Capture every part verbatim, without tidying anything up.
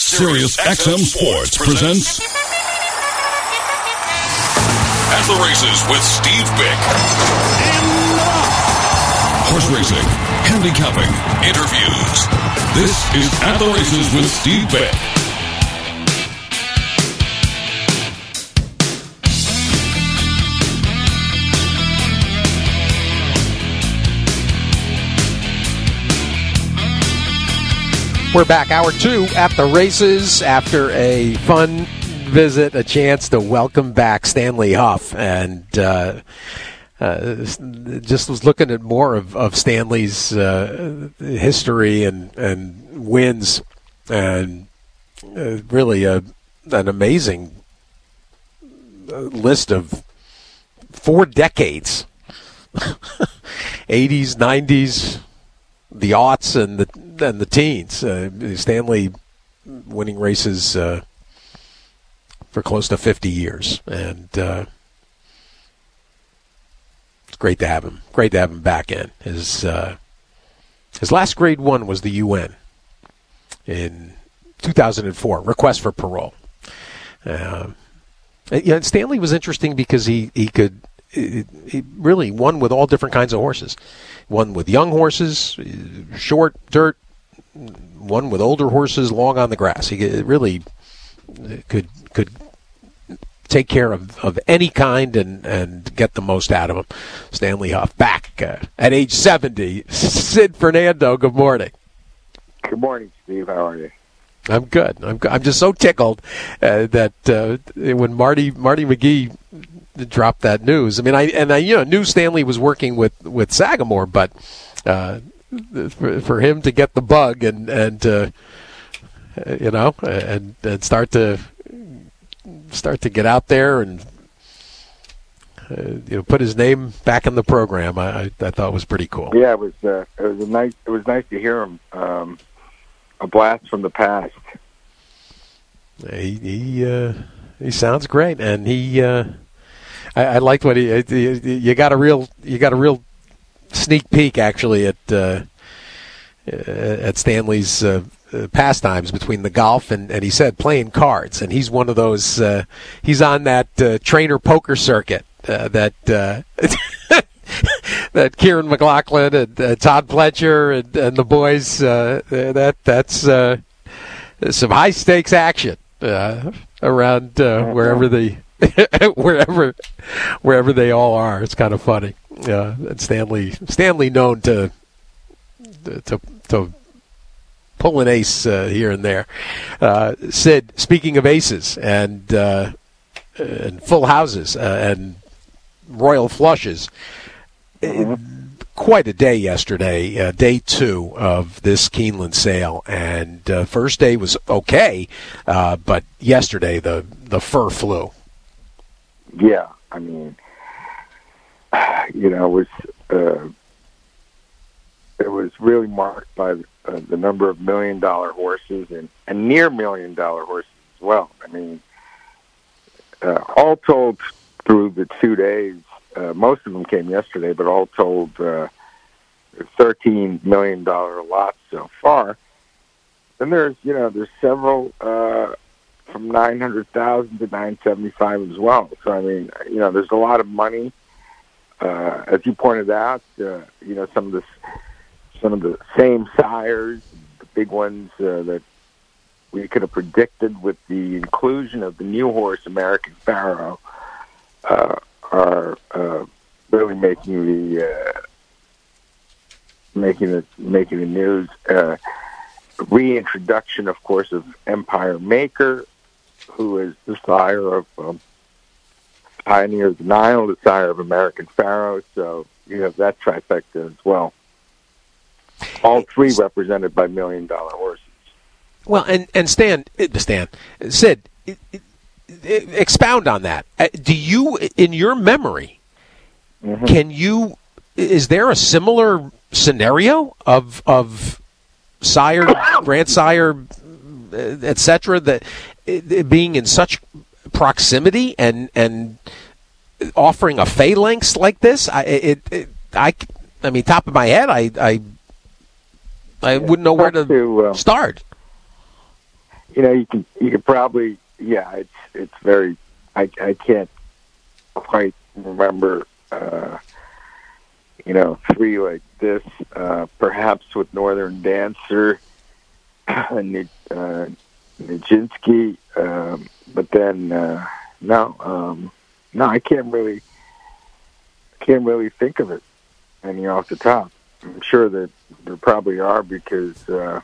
Sirius X M Sports presents At the Races with Steve Bick. Horse racing, handicapping, interviews. This is At the Races with Steve Bick. We're back, hour two at the races after a fun visit, a chance to welcome back Stanley Huff. And uh, uh, just was looking at more of, of Stanley's uh, history and, and wins. And uh, really a, an amazing list of four decades. eighties, nineties, the aughts, and the and the teens. Uh, Stanley winning races uh, for close to fifty years, and uh, it's great to have him. Great to have him back in. His uh, his last Grade One was the U N in two thousand four. Request for parole. Uh, yeah, and Stanley was interesting because he he could. He really won with all different kinds of horses. Won with young horses, short, dirt. Won with older horses, long on the grass. He really could could take care of, of any kind and, and get the most out of him. Stanley Huff back uh, at age seventy. Sid Fernando, good morning. Good morning, Steve. How are you? I'm good. I'm I'm just so tickled uh, that uh, when Marty Marty McGee dropped that news. I mean, I and I you know knew Stanley was working with, with Sagamore, but uh, for, for him to get the bug and and uh, you know and and start to start to get out there and uh, you know put his name back in the program, I, I, I thought was pretty cool. Yeah, it was uh, it was a nice it was nice to hear him. Um, a blast from the past. He he uh, he sounds great, and he. Uh, I, I liked what he. You got a real. You got a real sneak peek, actually, at uh, at Stanley's uh, pastimes between the golf and, and he said playing cards, and he's one of those. Uh, he's on that uh, trainer poker circuit uh, that uh, that Kieran McLaughlin and uh, Todd Pletcher and, and the boys. Uh, that that's uh, some high stakes action uh, around uh, wherever the. wherever, wherever they all are, it's kind of funny. Uh, and Stanley, Stanley, known to to to pull an ace uh, here and there. Uh, Sid, speaking of aces and uh, and full houses uh, and royal flushes, mm-hmm. Quite a day yesterday. Uh, day two of this Keeneland sale, and uh, first day was okay, uh, but yesterday the the fur flew. Yeah, I mean, you know, it was uh, it was really marked by uh, the number of million dollar horses and, and near million dollar horses as well. I mean, uh, all told, through the two days, uh, most of them came yesterday, but all told, uh, thirteen million dollar lots so far. And there's, you know, there's several. Uh, from nine hundred thousand to nine seventy-five as well. So, I mean, you know, there's a lot of money. Uh, as you pointed out, uh, you know, some of the, some of the same sires, the big ones uh, that we could have predicted with the inclusion of the new horse, American Pharoah, uh, are uh, really making the, uh, making the, making the news. Uh, reintroduction, of course, of Empire Maker, who is the sire of um, Pioneer of the Nile, the sire of American Pharoah. So you have that trifecta as well. All three represented by million-dollar horses. Well, and and Stan, Stan, Sid, expound on that. Do you, in your memory, mm-hmm. can you? Is there a similar scenario of of sire, grandsire, et cetera, that it, being in such proximity and and offering a phalanx like this? I it, it I I mean, top of my head, I I, I wouldn't know where to, to uh, start. you know, you can you could probably yeah, it's it's very I I can't quite remember uh, you know three like this. Uh, perhaps with Northern Dancer and uh, Nijinsky, um, but then uh, no, um, no, I can't really can't really think of it any off the top. I'm sure that there probably are because uh,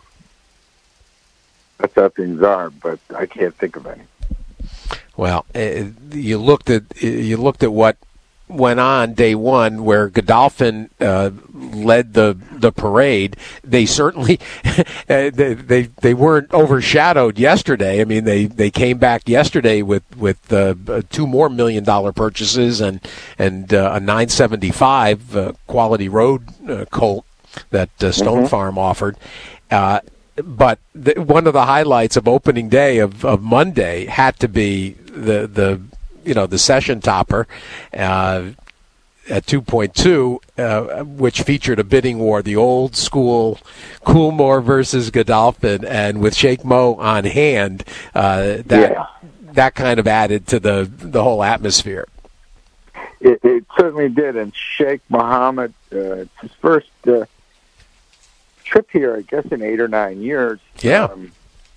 that's how things are, but I can't think of any. Well, uh, you looked at you looked at what went on day one, where Godolphin uh, led the the parade. They certainly they, they they weren't overshadowed yesterday. I mean, they, they came back yesterday with with uh, two more million dollar purchases and and uh, a nine seventy-five uh, quality road uh, Colt that uh, Stone mm-hmm. Farm offered. Uh, but the, one of the highlights of opening day of, of Monday had to be the the you know the session topper uh, at two point two, uh, which featured a bidding war, the old school Coolmore versus Godolphin, and with Sheikh Mo on hand, uh, that yeah. that kind of added to the the whole atmosphere. It, it certainly did, and Sheikh Mohammed, uh, his first uh, trip here, I guess, in eight or nine years. Yeah. Um,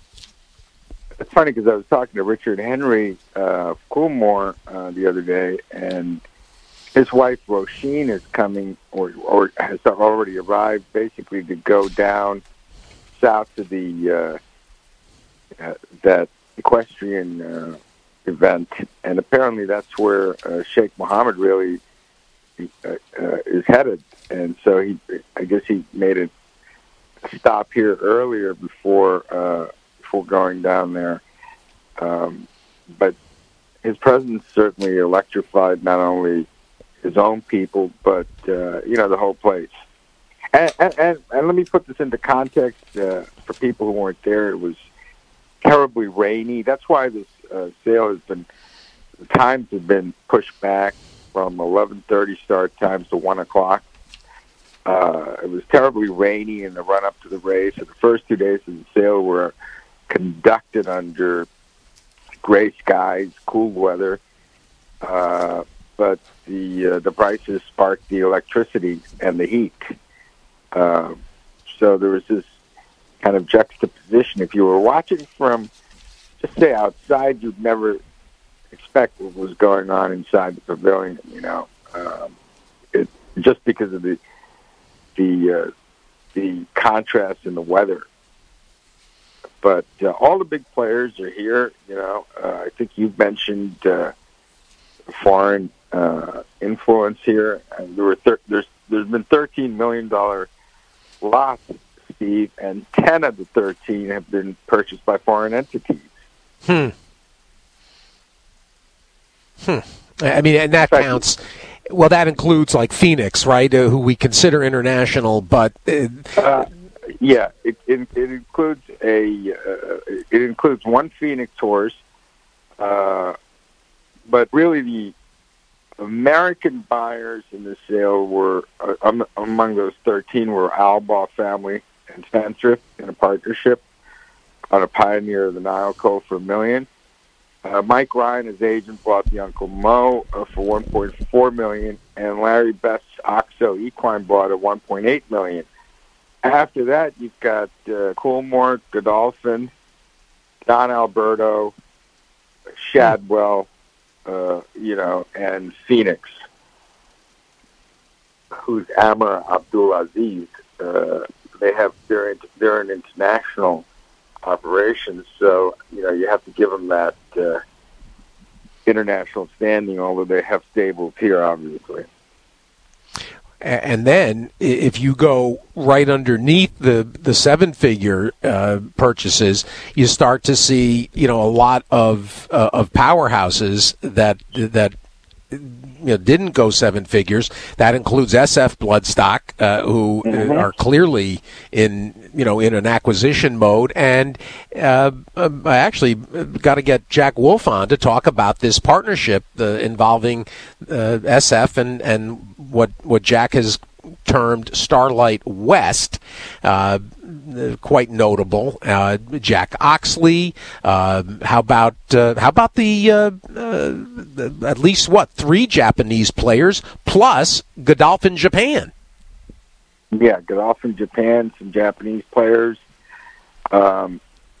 it's funny because I was talking to Richard Henry uh, of Coolmore uh, the other day, and his wife Roisin is coming, or or has already arrived, basically to go down south to the uh, uh, that equestrian uh, event, and apparently that's where uh, Sheikh Mohammed really uh, uh, is headed, and so he, I guess he made a stop here earlier before. Uh, before going down there. Um, but his presence certainly electrified not only his own people, but, uh, you know, the whole place. And, and, and, and let me put this into context uh, for people who weren't there. It was terribly rainy. That's why this uh, sale has been, the times have been pushed back from eleven thirty start times to one o'clock. Uh, it was terribly rainy in the run-up to the race. So the first two days of the sale were conducted under gray skies, cool weather, uh, but the uh, the prices sparked the electricity and the heat. Uh, so there was this kind of juxtaposition. If you were watching from, just say, outside, you'd never expect what was going on inside the pavilion. You know, um, it just because of the the uh, the contrast in the weather. But uh, all the big players are here. You know, uh, I think you've mentioned uh, foreign uh, influence here. And there were thir- there's there's been thirteen million dollar lots, Steve, and ten of the thirteen have been purchased by foreign entities. Hmm. Hmm. I mean, and that counts. Well, that includes like Phoenix, right? Uh, who we consider international, but. Uh, uh, Yeah, it, it it includes a uh, it includes one Phoenix horse, uh, but really the American buyers in the sale were uh, um, among those thirteen were Albaugh family and Spendthrift in a partnership on a Pioneer of the Nile colt for a million. Uh, Mike Ryan, his agent, bought the Uncle Mo uh, for one point four million, and Larry Best's Oxo Equine bought at one point eight million. After that, you've got uh, Coolmore, Godolphin, Don Alberto, Shadwell, uh, you know, and Phoenix, who's Amr Abdulaziz. Uh, they have they're they're an international operation, so you know you have to give them that uh, international standing. Although they have stables here, obviously. And then, if you go right underneath the the seven figure uh, purchases, you start to see, you know, a lot of uh, of powerhouses that that you know didn't go seven figures. That includes S F Bloodstock, uh, who mm-hmm. are clearly in you know in an acquisition mode. And uh, I actually got to get Jack Wolf on to talk about this partnership uh, involving uh, S F and and what what Jack has termed Starlight West, uh, quite notable. Uh, Jack Oxley. Uh, how about uh, how about the uh, uh, at least what three Japanese players plus Godolphin Japan? Yeah, Godolphin Japan, some Japanese players. Um,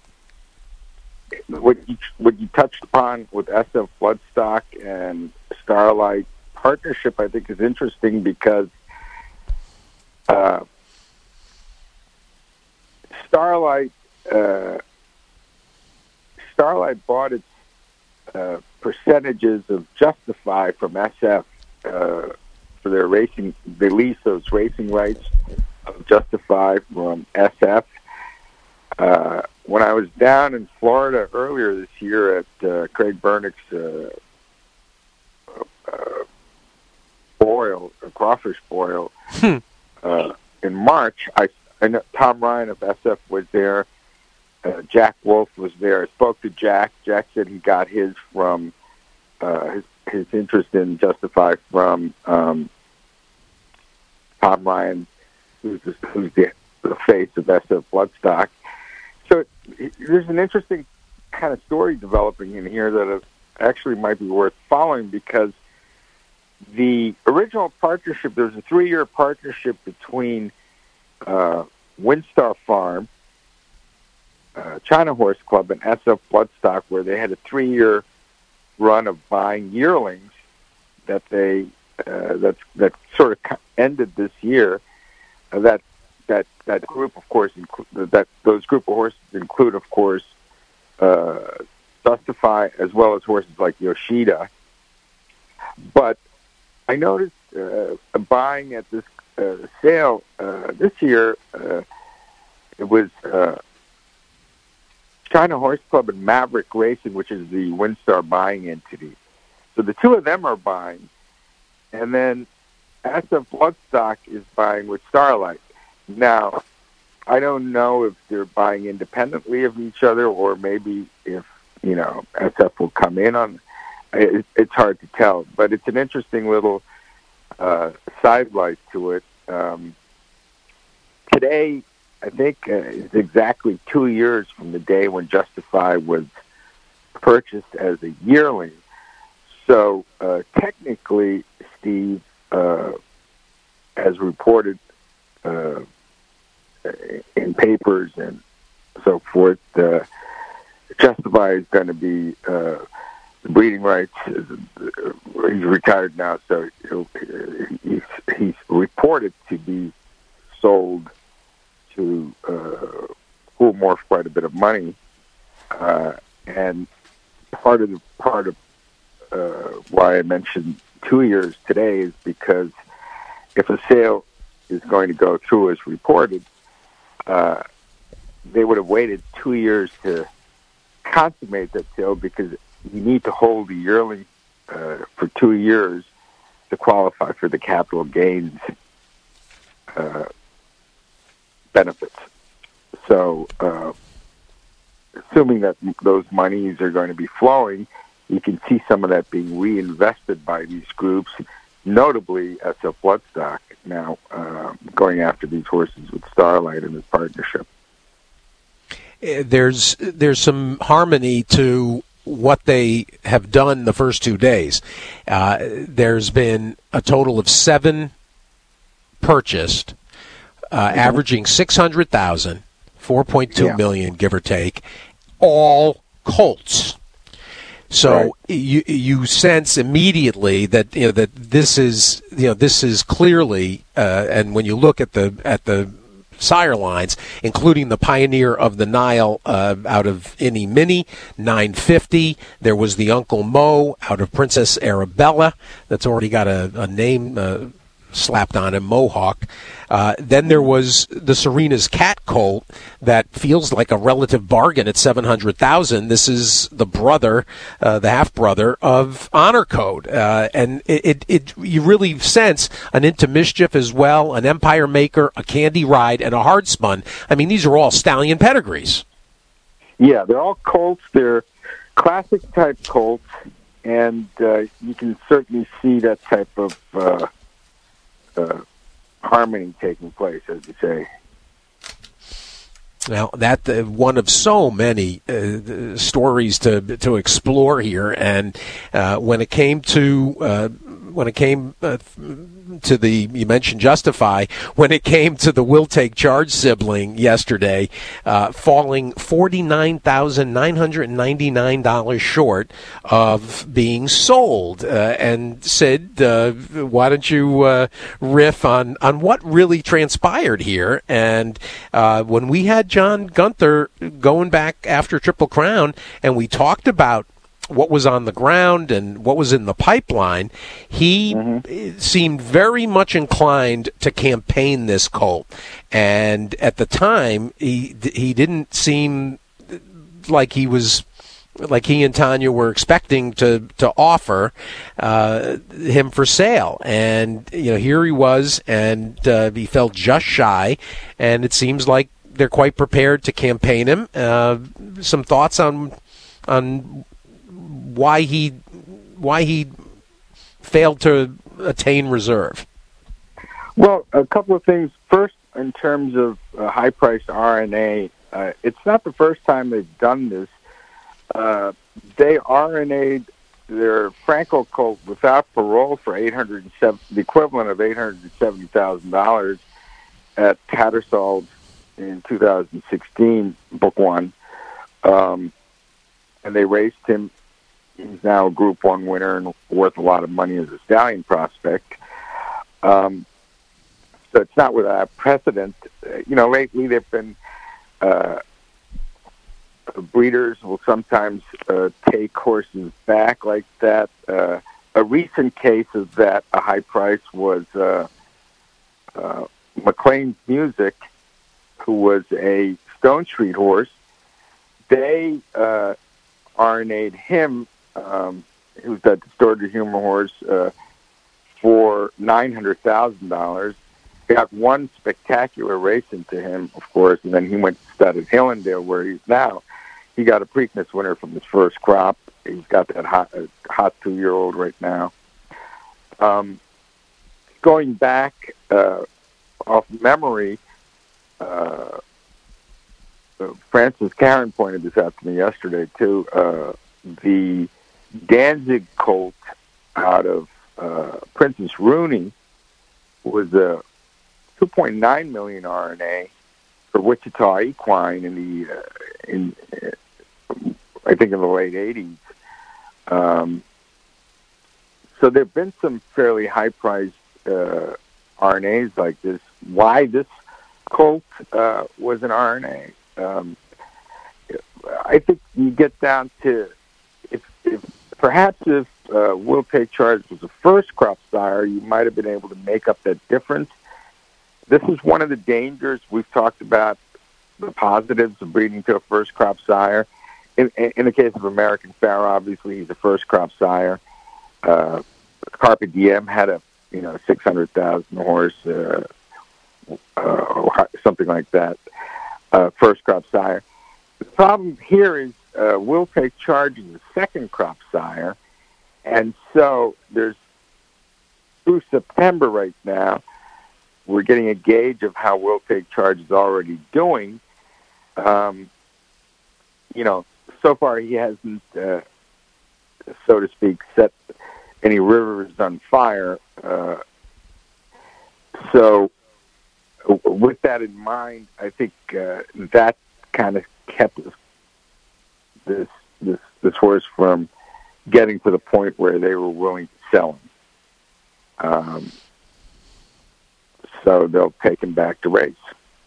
what you what you touched upon with S F Bloodstock and Starlight partnership, I think, is interesting because uh, Starlight uh, Starlight bought its uh, percentages of Justify from S F uh, for their racing. They leased those racing rights of Justify from S F. Uh, when I was down in Florida earlier this year at uh, Craig Bernick's uh, uh, boil, a crawfish boil, hmm. uh, in March, I, I know Tom Ryan of S F was there. Uh, Jack Wolf was there. I spoke to Jack. Jack said he got his from uh, his, his interest in Justify from um, Tom Ryan, who's the, who's the, the face of S F Bloodstock. So it, there's an interesting kind of story developing in here that actually might be worth following because the original partnership, there was a three-year partnership between uh, Windstar Farm, uh, China Horse Club, and S F Bloodstock, where they had a three-year run of buying yearlings that they uh, that that sort of ended this year. Uh, that that that group, of course, inclu- that those group of horses include, of course, uh, Justify as well as horses like Yoshida. But I noticed uh, buying at this uh, sale uh, this year, uh, it was uh, China Horse Club and Maverick Racing, which is the Windstar buying entity. So the two of them are buying, and then S F Bloodstock is buying with Starlight. Now, I don't know if they're buying independently of each other or maybe if, you know, S F will come in on it. It's hard to tell, but it's an interesting little uh, sidelight to it. Um, today, I think, uh, is exactly two years from the day when Justify was purchased as a yearling. So, uh, technically, Steve, uh, as reported uh, in papers and so forth, uh, Justify is going to be uh, the breeding rights. He's retired now, so he's, he's reported to be sold to uh, Cool Morph quite a bit of money, uh, and part of the part of uh, why I mentioned two years today is because if a sale is going to go through as reported, uh, they would have waited two years to consummate that sale because you need to hold the yearling uh, for two years to qualify for the capital gains uh, benefits. So, uh, assuming that those monies are going to be flowing, you can see some of that being reinvested by these groups, notably S F Bloodstock, now uh, going after these horses with Starlight in this partnership. There's there's some harmony to what they have done the first two days. Uh, there's been a total of seven purchased, uh, mm-hmm. averaging six hundred thousand, four point two yeah. million, give or take, all colts. So right. you you sense immediately that you know that this is you know this is clearly uh, and when you look at the at the sire lines, including the Pioneer of the Nile uh, out of Inny Mini, nine fifty. There was the Uncle Mo out of Princess Arabella. That's already got a, a name uh, slapped on him, Mohawk. Uh, then there was the Serena's Cat Colt that feels like a relative bargain at seven hundred thousand. This is the brother, uh, the half brother of Honor Code, uh, and it, it, it you really sense an Into Mischief as well, an Empire Maker, a Candy Ride, and a Hard Spun. I mean, these are all stallion pedigrees. Yeah, they're all colts. They're classic type colts, and uh, you can certainly see that type of uh, uh, harmony taking place, as you say. Now, that uh, one of so many uh, stories to to explore here, and uh, when it came to uh, when it came uh, to the you mentioned Justify, when it came to the Will Take Charge sibling yesterday, uh, falling forty nine thousand nine hundred ninety nine dollars short of being sold, uh, and Sid, uh, why don't you uh, riff on on what really transpired here? And uh, when we had John Gunther going back after Triple Crown, and we talked about what was on the ground and what was in the pipeline, he mm-hmm. seemed very much inclined to campaign this colt. And at the time, he he didn't seem like he was like he and Tanya were expecting to to offer uh, him for sale. And you know, here he was, and uh, he felt just shy. And it seems like they're quite prepared to campaign him. Uh, some thoughts on on why he why he failed to attain reserve? Well, a couple of things. First, in terms of uh, high-priced R N A, uh, it's not the first time they've done this. Uh, they R N A'd their Franco colt without parole for eight hundred seven, the equivalent of eight hundred seventy thousand dollars at Tattersall's in two thousand sixteen, Book One, um, and they raced him. He's now a Group One winner and worth a lot of money as a stallion prospect. Um, so it's not without precedent. Uh, you know, lately there've been uh, breeders will sometimes uh, take horses back like that. Uh, a recent case of that, a high price, was uh, uh, McLean's Music, who was a Stone Street horse. They uh, R N A'd him. Um, it was that distorted humor horse uh, for nine hundred thousand dollars. Got one spectacular race into him, of course, and then he went to stud at Hillendale, where he's now. He got a Preakness winner from his first crop. He's got that hot, uh, hot two-year-old right now. Um, going back uh, off memory, uh, Francis Karen pointed this out to me yesterday too. Uh, the Danzig colt out of uh, Princess Rooney was a two point nine million R N A for Wichita Equine in the uh, in uh, I think in the late eighties. Um, so there've been some fairly high priced uh, R N As like this. Why this colt uh, was an R N A? Um, I think you get down to if, if perhaps if uh, Will Take Charge was a first crop sire, you might have been able to make up that difference. This is one of the dangers. We've talked about the positives of breeding to a first crop sire. In, in the case of American Pharoah, obviously he's a first crop sire. Uh, Carpe Diem had a you know six hundred thousand horse, uh, uh, something like that, uh, first crop sire. The problem here is uh, Will Take Charge is a second crop sire, and so there's through September right now, we're getting a gauge of how Will Take Charge is already doing. Um, you know, so far he hasn't, uh, so to speak, set any rivers on fire. Uh, so with that in mind, I think uh, that kind of kept this, this this this horse from getting to the point where they were willing to sell him. Um, so they'll take him back to race.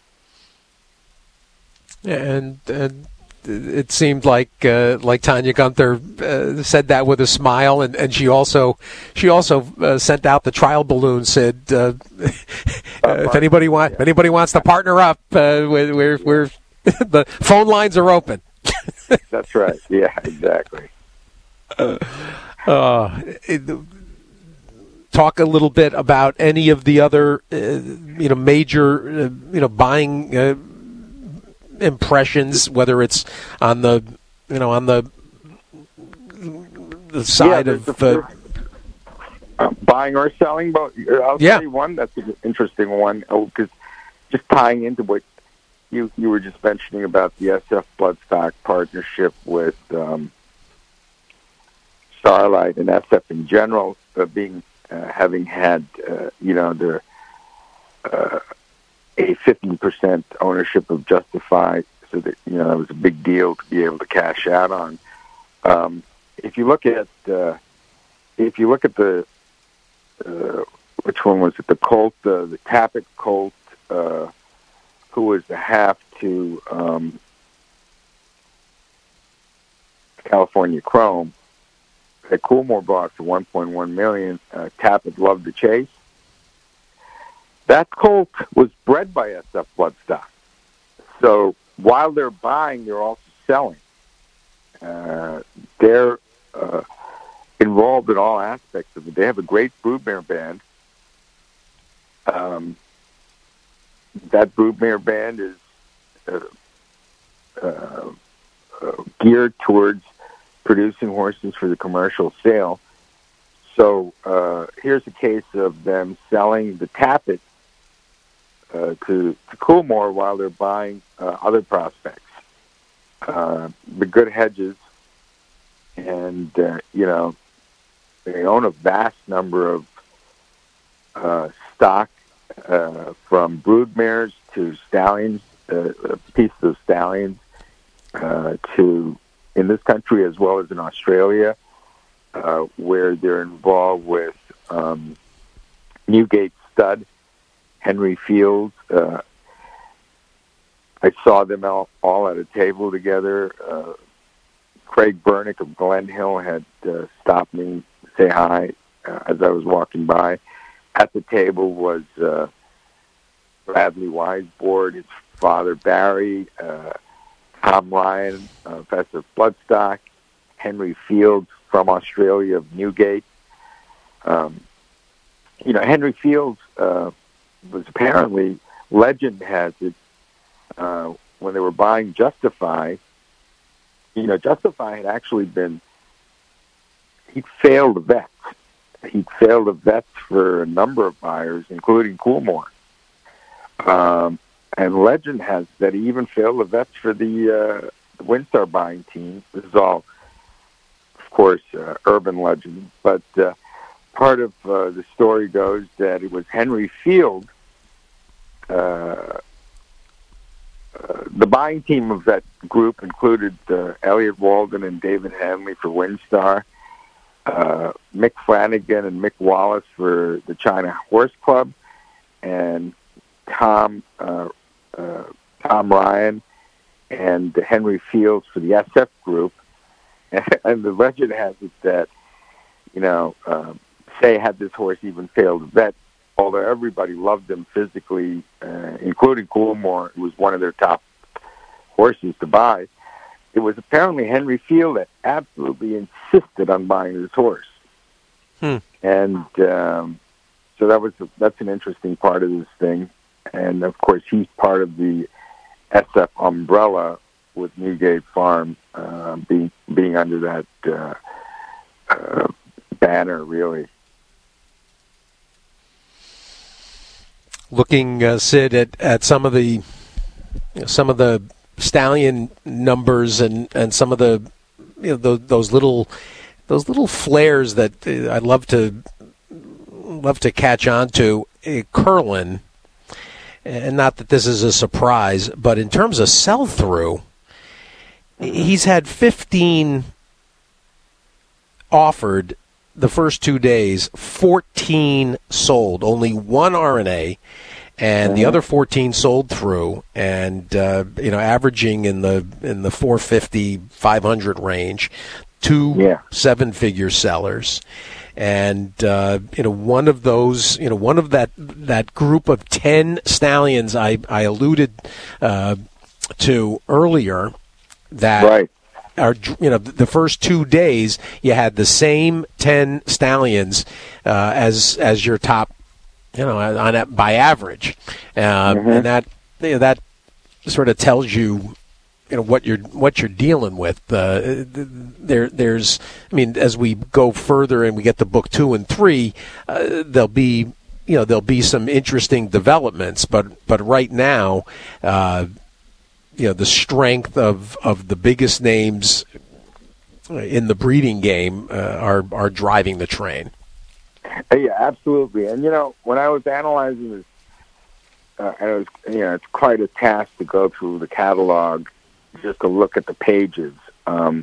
And, and it seemed like uh, like Tanya Gunther uh, said that with a smile, and, and she also she also uh, sent out the trial balloon. Said uh, uh, if anybody want yeah. if anybody wants to partner up, uh, we're, we're, we're the phone lines are open. That's right. Yeah, exactly. Uh, uh, it, talk a little bit about any of the other, uh, you know, major, uh, you know, buying uh, impressions, whether it's on the, you know, on the the side yeah, of. The first, Uh, buying or selling, but I'll yeah. tell you one that's an interesting one, because just tying into what you you were just mentioning about the S F Bloodstock partnership with um, Starlight and S F in general, uh, being uh, having had uh, you know their uh, a fifty percent ownership of Justify, so that you know that was a big deal to be able to cash out on. Um, if you look at uh, if you look at the uh, which one was it? The Colt, uh, the Tappet Colt, uh, who was the half to um, California Chrome. That Coolmore bought for one point one million dollars. Uh, Tappet loved the chase. That Colt was bred by S F Bloodstock. So while they're buying, they're also selling. Uh, they're uh, involved in all aspects of it. They have a great broodmare band. Um, that broodmare band is uh, uh, uh, geared towards producing horses for the commercial sale. So uh, here's a case of them selling the Tappet uh, to, to Coolmore while they're buying uh, other prospects. Uh, the good hedges, and, uh, you know, they own a vast number of uh, stock uh, from broodmares to stallions, uh, pieces of stallions, uh, to in this country as well as in Australia, uh, where they're involved with um, Newgate stud, Henry Fields. Uh, I saw them all, all at a table together. Uh, Craig Bernick of Glen Hill had uh, stopped me to say hi uh, as I was walking by. At the table was uh, Bradley Weisbord, his father Barry, uh, Tom Ryan, uh, Professor Bloodstock, Henry Fields from Australia of Newgate. Um, you know, Henry Fields uh, was apparently, legend has it, uh, when they were buying Justify, you know, Justify had actually been, he'd failed a vet. He'd failed a vet for a number of buyers, including Coolmore. Um, and legend has that he even failed the vets for the, uh, the Windstar buying team. This is all, of course, uh, urban legend. But uh, part of uh, the story goes that it was Henry Field, uh, uh, the buying team of that group included uh, Elliot Walden and David Hanley for Windstar, uh, Mick Flanagan and Mick Wallace for the China Horse Club, and Tom uh, uh, Tom Ryan and Henry Fields for the S F group. And the legend has it that, you know, um, say had this horse even failed a vet, although everybody loved him physically, uh, including Coolmore, who was one of their top horses to buy, it was apparently Henry Field that absolutely insisted on buying this horse. Hmm. And um, so that was that's an interesting part of this thing. And, of course, he's part of the S F umbrella with Newgate Farm uh, being, being under that uh, uh, banner, really. Looking, uh, Sid, at, at some of the you know, some of the stallion numbers and, and some of the you know those, those little those little flares that uh, I love to love to catch on to. Uh, Curlin, and not that this is a surprise, but in terms of sell through, he's had fifteen offered the first two days, fourteen sold, only one R N A, and the other fourteen sold through, and uh, you know, averaging in the in the four fifty, five hundred range, two yeah. seven-figure sellers, and uh, you know, one of those, you know, one of that that group of ten stallions I I alluded uh, to earlier, that. Right. Are, you know, the first two days you had the same ten stallions uh, as as your top, you know, on a, by average, uh, mm-hmm. and that you know, that sort of tells you you know what you're what you're dealing with. Uh, there, there's, I mean, as we go further and we get to book two and three, uh, there'll be, you know, there'll be some interesting developments. But but right now, uh, you know, the strength of, of the biggest names in the breeding game uh, are are driving the train. Yeah, absolutely. And you know, when I was analyzing this, uh, and it was, you know, it's quite a task to go through the catalog just to look at the pages. Um,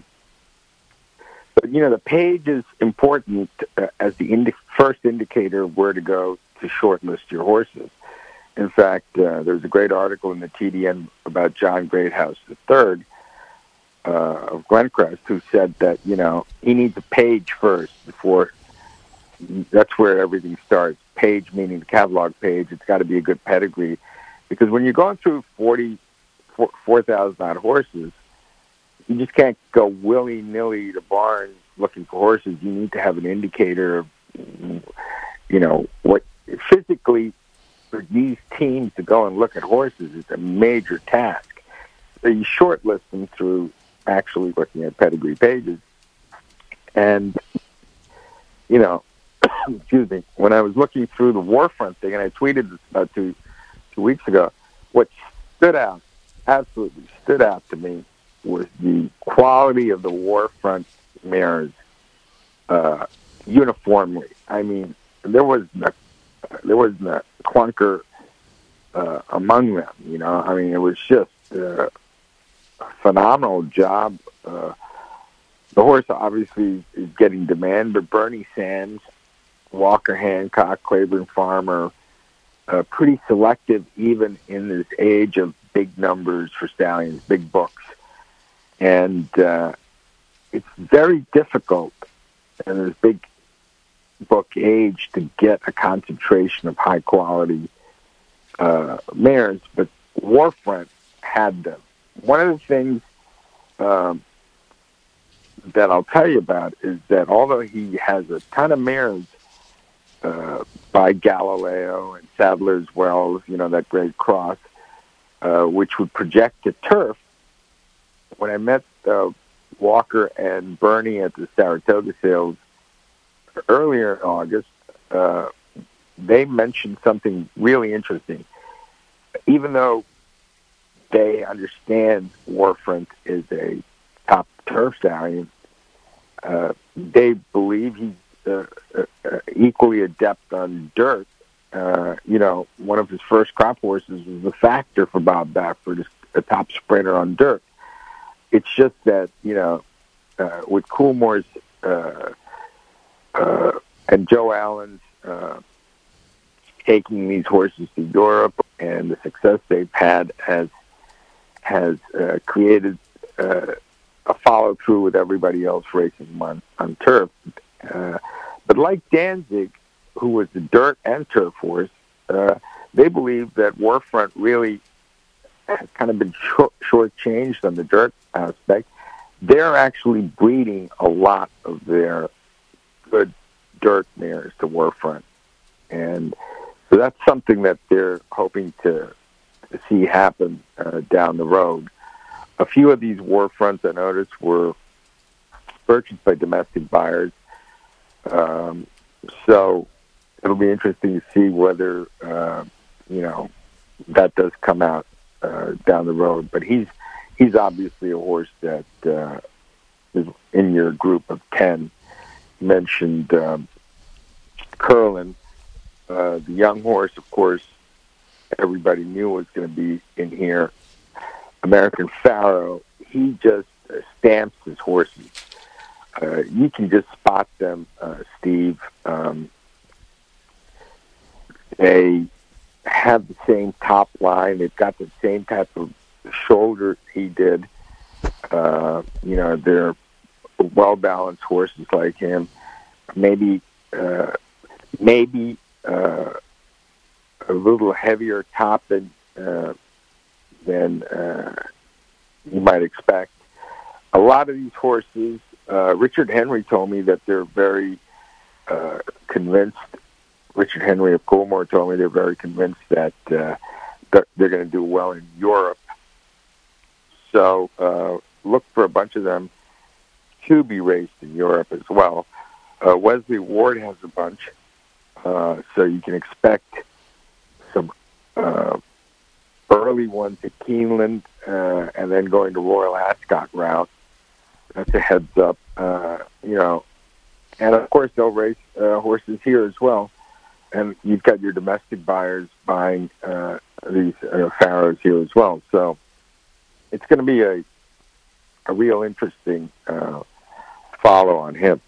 but, you know, the page is important uh, as the indi- first indicator of where to go to shortlist your horses. In fact, uh, there's a great article in the T D N about John Greathouse the third uh, of Glencrest, who said that, you know, he needs a page first before, that's where everything starts. Page meaning the catalog page. It's got to be a good pedigree. Because when you're going through forty, four thousand odd horses, you just can't go willy-nilly to barns looking for horses. You need to have an indicator of, you know, what physically for these teams to go and look at horses is a major task. So you shortlist them through actually looking at pedigree pages. And, you know, excuse me, when I was looking through the Warfront thing, and I tweeted this about two, two weeks ago, what stood out, absolutely stood out to me, was the quality of the Warfront mares uh, uniformly. I mean, there was a, there was a clunker uh, among them. You know, I mean, it was just uh, a phenomenal job. Uh, the horse obviously is getting demand, but Bernie Sands, Walker Hancock, Claiborne Farmer, uh, pretty selective even in this age of big numbers for stallions, big books. And uh, it's very difficult in this big book age to get a concentration of high-quality uh, mares, but Warfront had them. One of the things um, that I'll tell you about is that although he has a ton of mares uh, by Galileo and Sadler's Wells, you know, that great cross, uh, which would project to turf, when I met uh, Walker and Bernie at the Saratoga sales earlier in August, uh, they mentioned something really interesting. Even though they understand Warfront is a top turf stallion, uh, they believe he's uh, uh, equally adept on dirt. Uh, you know, one of his first crop horses was the Factor for Bob Baffert, a top sprinter on dirt. It's just that, you know, uh, with Coolmore's uh, uh, and Joe Allen's uh, taking these horses to Europe and the success they've had has has uh, created uh, a follow-through with everybody else racing on, on turf. Uh, but like Danzig, who was the dirt and turf horse, uh, they believe that Warfront really has kind of been short, shortchanged on the dirt aspect. They're actually breeding a lot of their good dirt mares to Warfront. And so that's something that they're hoping to, to see happen uh, down the road. A few of these Warfronts I noticed were purchased by domestic buyers. Um, so it'll be interesting to see whether, uh, you know, that does come out uh, down the road. But he's he's obviously a horse that uh, is in your group of ten. You mentioned um, Curlin, uh, the young horse, of course, everybody knew was going to be in here. American Pharaoh, he just uh, stamps his horses. Uh, you can just spot them, uh, Steve. Um, they have the same top line. They've got the same type of shoulder he did. Uh, you know, they're well-balanced horses like him. Maybe, uh, maybe uh, a little heavier top than uh, than uh, you might expect. A lot of these horses, uh, Richard Henry told me that they're very uh, convinced. Richard Henry of Coolmore told me they're very convinced that uh, they're, they're going to do well in Europe. so uh, look for a bunch of them to be raced in Europe as well. Uh, Wesley Ward has a bunch, uh, so you can expect some uh, early ones at Keeneland, uh, and then going to Royal Ascot route. That's a heads up, uh, you know. And of course, they'll race uh, horses here as well. And you've got your domestic buyers buying uh, these uh, Pharaohs here as well. So it's going to be a a real interesting uh, follow on him.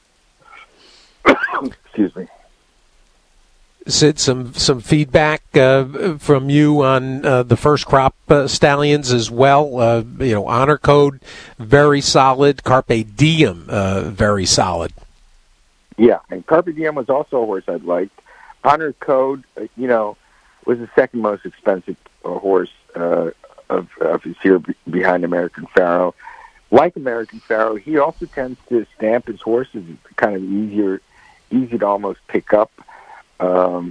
Excuse me. Sid, some some feedback uh, from you on uh, the first crop uh, stallions as well. Uh, you know, Honor Code, very solid. Carpe Diem, uh, very solid. Yeah, and Carpe Diem was also a horse I'd liked. Honor Code, uh, you know, was the second most expensive uh, horse uh, of, of his here be- behind American Pharaoh. Like American Pharaoh, he also tends to stamp his horses kind of easier, easy to almost pick up. Um,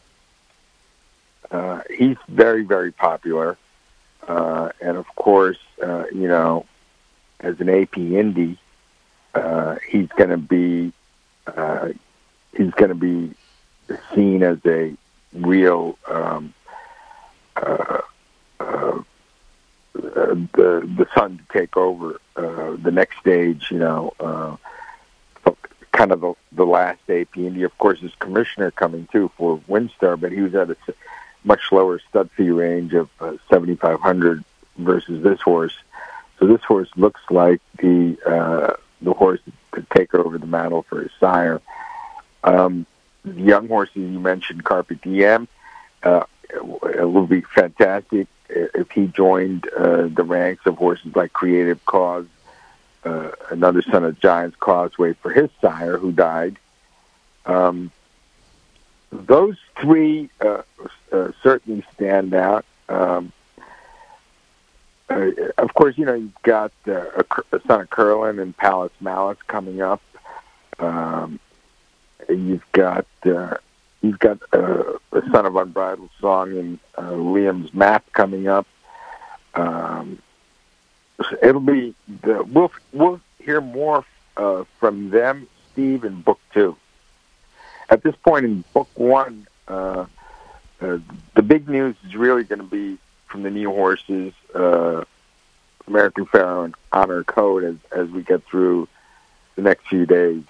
uh, he's very, very popular. Uh, and of course, uh, you know, as an A P Indy, uh, he's going to be, uh, he's going to be seen as a real, um, uh, uh, the the son to take over uh, the next stage, you know, uh, kind of the, the last A P Indy. Of course, his commissioner coming too for Windstar, but he was at a much lower stud fee range of uh, seventy-five hundred versus this horse. So this horse looks like the uh, the horse to take over the mantle for his sire. Um, the young horses you mentioned, Carpe Diem, uh, it will be fantastic if he joined uh, the ranks of horses like Creative Cause, uh, another son of Giants Causeway for his sire who died. Um, those three uh, uh, certainly stand out. Um, uh, of course, you know, you've got uh, a, a son of Curlin and Palace Malice coming up. Um, you've got uh, you've got uh, a son of Unbridled Song and uh, Liam's Map coming up. Um, it'll be the, we'll we'll hear more uh, from them, Steve, in book two. At this point in book one, uh, uh, the big news is really going to be from the new horses, uh, American Pharaoh and Honor Code, as as we get through the next few days.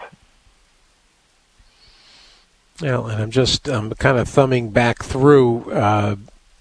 Well, and I'm just I'm kind of thumbing back through, uh,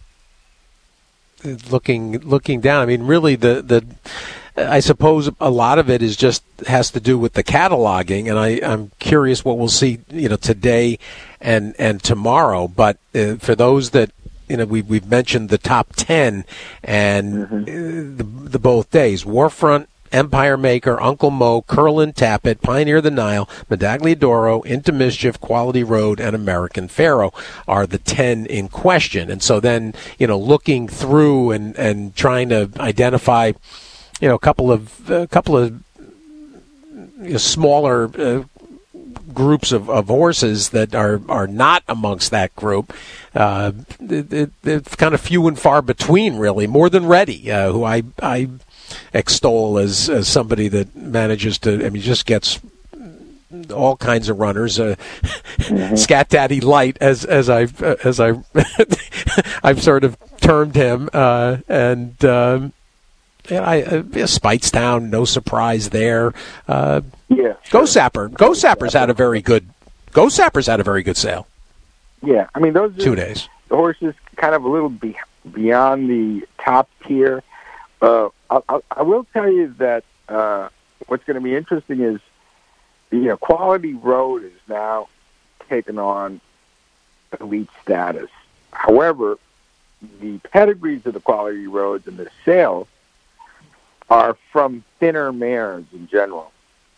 looking looking down. I mean, really, the the I suppose a lot of it is just has to do with the cataloging, and I, I'm curious what we'll see, you know, today and and tomorrow. But uh, for those that, you know, we we've mentioned the top ten and mm-hmm. uh, the the both days, Warfront, Empire Maker, Uncle Mo, Curlin Tappet, Pioneer of the Nile, Medaglia d'Oro, Into Mischief, Quality Road, and American Pharaoh are the ten in question. And so then, you know, looking through and, and trying to identify, you know, a couple of a couple of you know, smaller uh, groups of, of horses that are, are not amongst that group. Uh, it, it, it's kind of few and far between, really. More Than Ready, uh, who I I. extol as, as somebody that manages to, I mean, just gets all kinds of runners. Uh, mm-hmm. Scat Daddy Light, as as I as I I've sort of termed him, uh, and um, yeah, I, uh, Speightstown, no surprise there. Uh, yeah, Go Sapper, Go Sapper's had a very good. Go Sapper's had a very good sale. Yeah, I mean those are two days. The horses kind of a little be, beyond the top tier. Uh, I, I will tell you that uh, what's going to be interesting is, you know, Quality Road is now taken on elite status. However, the pedigrees of the Quality Roads and the sales are from thinner mares in general.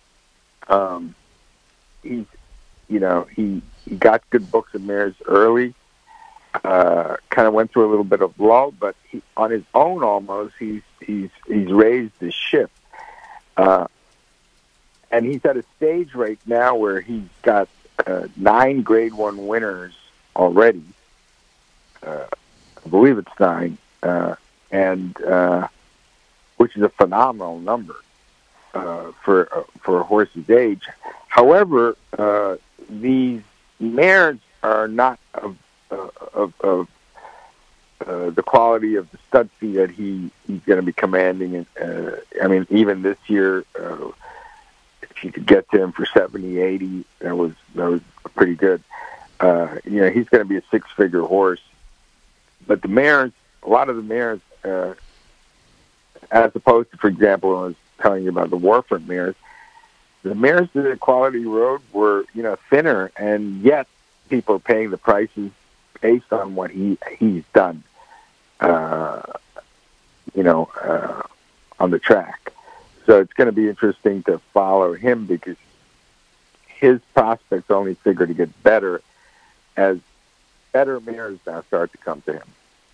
Um, he's, you know, he, he got good books of mares early. Uh, kind of went through a little bit of lull, but he, on his own almost, he's he's he's raised the ship, uh, and he's at a stage right now where he's got uh, nine Grade One winners already. Uh, I believe it's nine, uh, and uh, which is a phenomenal number uh, for uh, for a horse's age. However, uh, these mares are not of uh, of, of uh, the quality of the stud fee that he, he's going to be commanding. And uh, I mean, even this year, uh, if you could get to him for seventy, eighty, that was that was pretty good. Uh, you know, he's going to be a six-figure horse. But the mares, a lot of the mares, uh, as opposed to, for example, I was telling you about the Warfront mares, the mares that the Quality Road were, you know, thinner, and yet people are paying the prices based on what he he's done, uh, you know, uh, on the track. So it's going to be interesting to follow him because his prospects only figure to get better as better mares now start to come to him.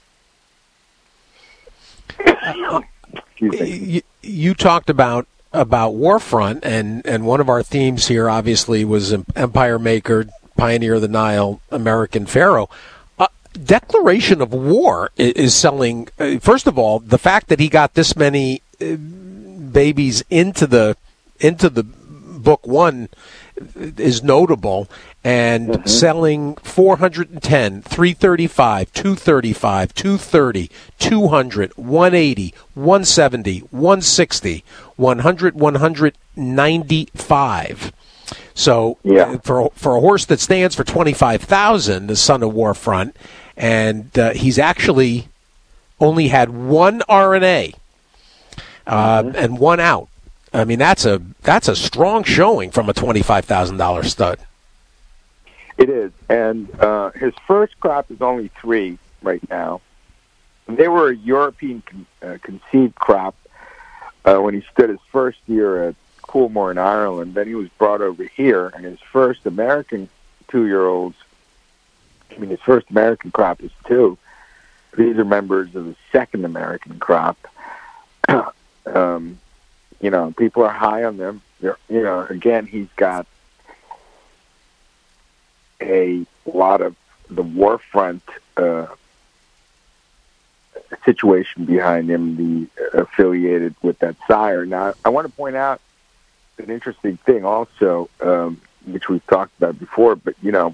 Excuse me. You, you talked about about Warfront, and, and one of our themes here obviously was Empire Maker, Pioneer of the Nile, American Pharaoh. Uh, Declaration of War is, is selling. Uh, first of all, the fact that he got this many uh, babies into the into the book one is notable, and mm-hmm. selling four hundred ten, three thirty-five, two thirty-five, two thirty, two hundred, one eighty, one seventy, one sixty, one hundred, one ninety-five. So yeah. uh, for for a horse that stands for twenty-five thousand, the Son of Warfront, and uh, he's actually only had one R N A uh, mm-hmm. and one out. I mean, that's a that's a strong showing from a twenty-five thousand dollars stud. It is, and uh, his first crop is only three right now. They were a European con- uh, conceived crop uh, when he stood his first year at Coolmore in Ireland. Then he was brought over here, and his first American two-year-olds, I mean, his first American crop is two. These are members of the second American crop. um You know, people are high on them. They're, you know, again, he's got a lot of the Warfront uh, situation behind him, the affiliated with that sire. Now, I want to point out an interesting thing also, um, which we've talked about before, but, you know,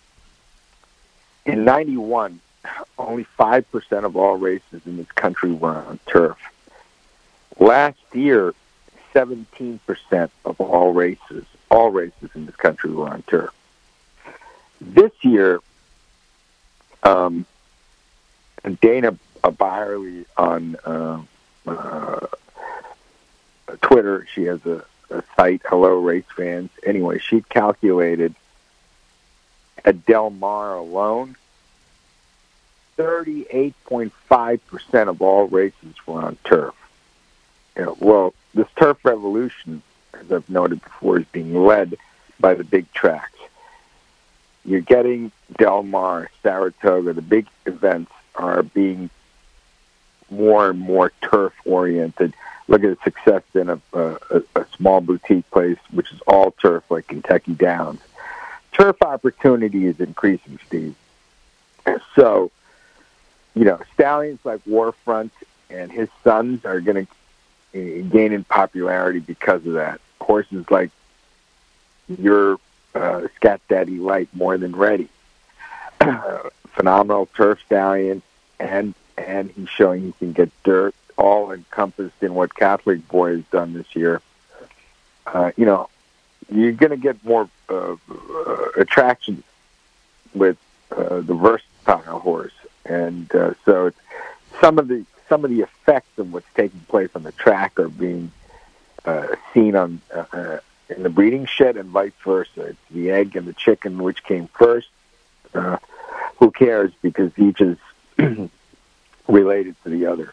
in ninety-one, only five percent of all races in this country were on turf. Last year, seventeen percent of all races, all races in this country were on turf. This year, um, Dana Byerly on uh, uh, Twitter, she has a, a site, Hello Race Fans. Anyway, she calculated at Del Mar alone, thirty-eight point five percent of all races were on turf. You know, well, this turf revolution, as I've noted before, is being led by the big tracks. You're getting Del Mar, Saratoga, the big events are being more and more turf-oriented. Look at the success in a, a, a small boutique place, which is all turf, like Kentucky Downs. Turf opportunity is increasing, Steve. So, you know, stallions like Warfront and his sons are going to gain in popularity because of that. Horses like your uh, Scat Daddy Light, More Than Ready. Phenomenal turf stallion, and and he's showing he can get dirt, all encompassed in what Catholic Boy has done this year. Uh, you know, you're going to get more uh, uh, attraction with uh, the versatile horse, and uh, so it's, some of the some of the effects of what's taking place on the track are being uh, seen on uh, uh, in the breeding shed and vice versa. It's the egg and the chicken, which came first. Uh, who cares? Because each is related to the other.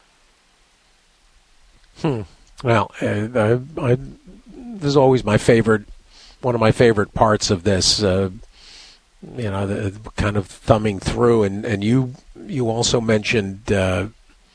Hmm. Well, uh, I, I, this is always my favorite, one of my favorite parts of this. Uh, you know, the kind of thumbing through, and, and you you also mentioned uh,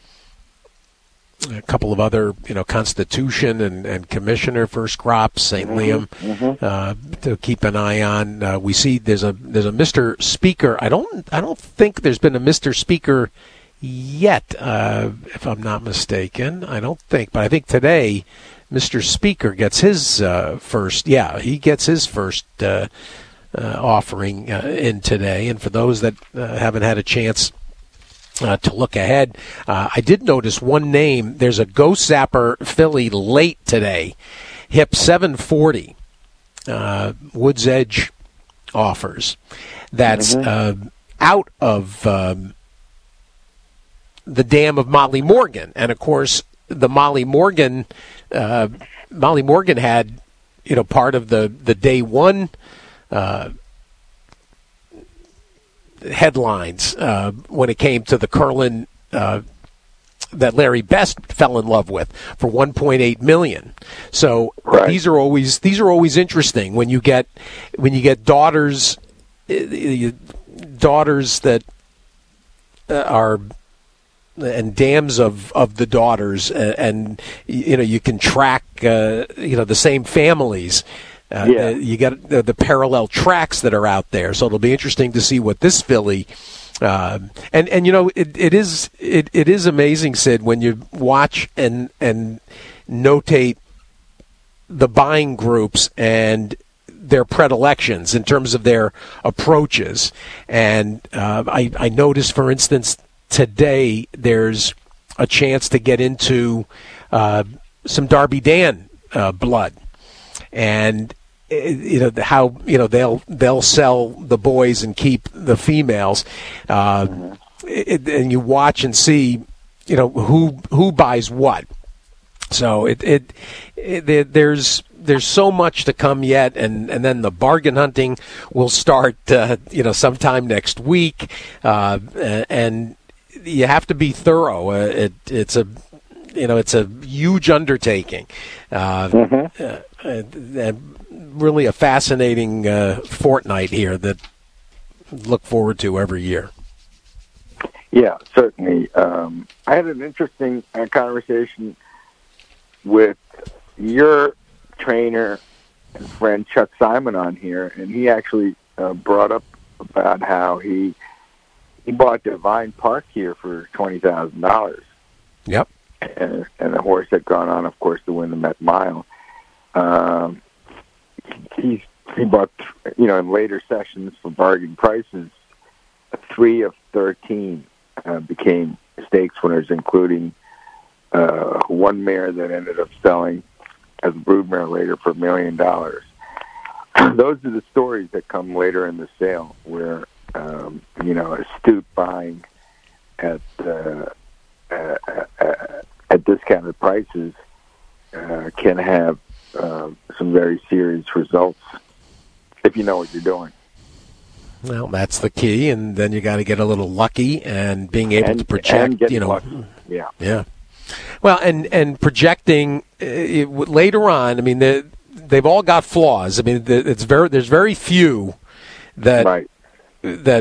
a couple of other, you know, Constitution and, and Commissioner First Crop, Saint Mm-hmm. Liam, Mm-hmm. uh, to keep an eye on. Uh, we see there's a there's a Mister Speaker. I don't I don't think there's been a Mister Speaker yet, uh, if I'm not mistaken. I don't think, but I think today Mister Speaker gets his uh, first. Yeah, he gets his first uh, uh, offering uh, in today. And for those that uh, haven't had a chance Uh, to look ahead, uh, I did notice one name. There's a Ghost Zapper filly late today, hip seven forty, uh, Woods Edge offers. That's mm-hmm. uh, out of um, the dam of Molly Morgan, and of course the Molly Morgan, uh, Molly Morgan had, you know, part of the the day one Uh, headlines uh, when it came to the Curlin uh, that Larry Best fell in love with for one point eight million. So right. these are always these are always interesting when you get when you get daughters uh, daughters that uh, are and dams of, of the daughters and, and you know you can track uh, you know the same families. Uh, yeah. You got the, the parallel tracks that are out there, so it'll be interesting to see what this filly. Uh, and and you know it, it is it, it is amazing, Sid, when you watch and and notate the buying groups and their predilections in terms of their approaches. And uh, I I noticed, for instance, today there's a chance to get into uh, some Darby Dan uh, blood. And you know how you know they'll they'll sell the boys and keep the females, uh, mm-hmm. it, and you watch and see you know who who buys what. So it it, it there's there's so much to come yet, and, and then the bargain hunting will start uh, you know sometime next week, uh, and you have to be thorough. Uh, it it's a you know it's a huge undertaking. Uh, mm-hmm. uh, Uh, really a fascinating uh, fortnight here that I look forward to every year. Yeah, certainly. Um, I had an interesting uh, conversation with your trainer and friend Chuck Simon on here, and he actually uh, brought up about how he he bought Divine Park here for twenty thousand dollars. Yep. And, and the horse had gone on, of course, to win the Met Mile. Um, he he bought, you know, in later sessions for bargain prices, three of thirteen uh, became stakes winners, including uh, one mare that ended up selling as a broodmare later for a million dollars. Those are the stories that come later in the sale, where um, you know astute buying at uh, uh, uh, at discounted prices uh, can have Uh, some very serious results if you know what you're doing. Well, that's the key, and then you got to get a little lucky and being able and, to project. You know, lucky. yeah, yeah. Well, and and projecting uh, it, later on. I mean, the, they've all got flaws. I mean, the, it's very there's very few that right. that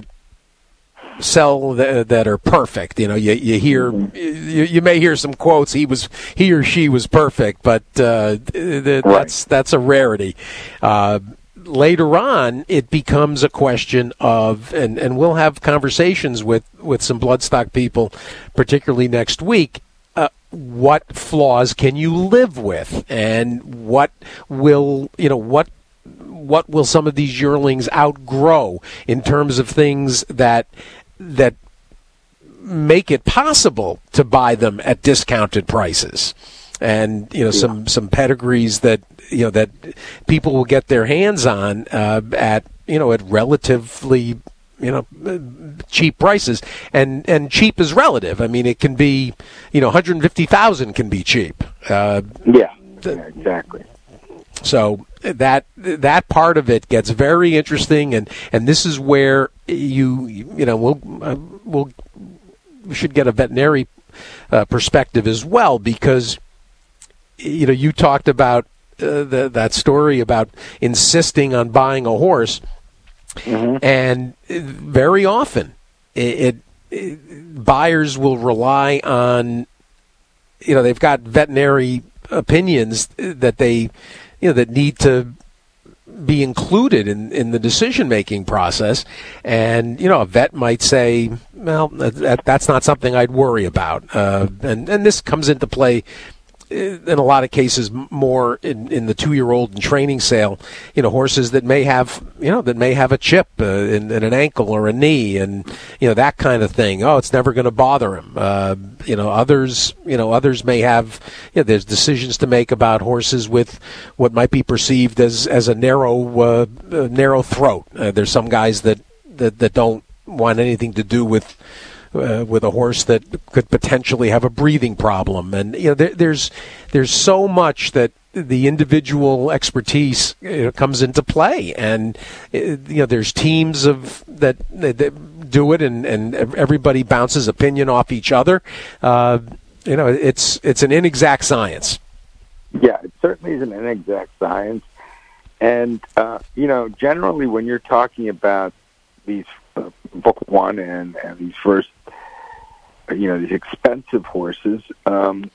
sell that, that are perfect. You know, you you hear mm-hmm. you, you may hear some quotes. He was he or she was perfect, but uh, th- that's right. that's a rarity. Uh, later on, it becomes a question of, and, and we'll have conversations with, with some Bloodstock people, particularly next week. Uh, what flaws can you live with, and what will you know what what will some of these yearlings outgrow in terms of things that that make it possible to buy them at discounted prices, and you know yeah. some some pedigrees that you know that people will get their hands on uh, at you know at relatively you know cheap prices, and and cheap is relative. I mean, it can be you know one hundred fifty thousand can be cheap. Uh, yeah. yeah, exactly. So that that part of it gets very interesting, and, and this is where you you know we'll uh, we'll we should get a veterinary uh, perspective as well, because you know you talked about uh, the, that story about insisting on buying a horse, mm-hmm. and very often it, it, it buyers will rely on you know they've got veterinary opinions that they. You know, that need to be included in, in the decision-making process. And, you know, a vet might say, well, that, that's not something I'd worry about. Uh, and, and this comes into play in a lot of cases more in, in the two-year-old and training sale, you know, horses that may have, you know, that may have a chip uh, in, in an ankle or a knee and, you know, that kind of thing. Oh, it's never going to bother him. Uh, you know, others, you know, others may have, you know, there's decisions to make about horses with what might be perceived as, as a narrow, uh, uh, narrow throat. Uh, there's some guys that, that, that don't want anything to do with, Uh, with a horse that could potentially have a breathing problem, and you know there, there's there's so much that the individual expertise you know, comes into play, and uh, you know there's teams of that, that do it, and, and everybody bounces opinion off each other. Uh, you know, it's it's an inexact science. Yeah, it certainly is an inexact science, and uh, you know, generally when you're talking about these uh, book one and, and these first, you know, these expensive horses, um,